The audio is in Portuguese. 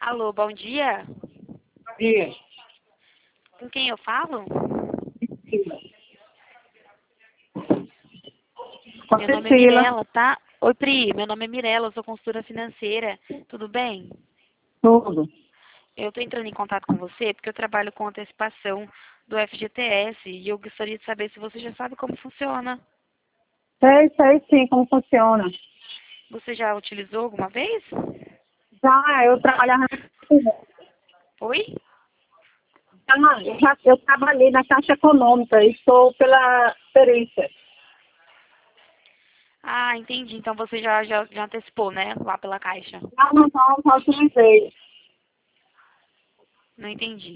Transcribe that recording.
Alô, bom dia. Dia. Com quem eu falo? Com a Meu nome é Priscila. Mirela, tá? Oi, Pri, meu nome é Mirela, eu sou consultora financeira. Tudo bem? Tudo. Eu tô entrando em contato com você porque eu trabalho com antecipação do FGTS e eu gostaria de saber se você já sabe como funciona. Sei sim como funciona. Você já utilizou alguma vez? Já eu trabalhava Oi? eu trabalhei na Caixa Econômica e estou pela perícia. Ah, entendi. Então você já antecipou, né? Lá pela Caixa. Já utilizei. Não entendi.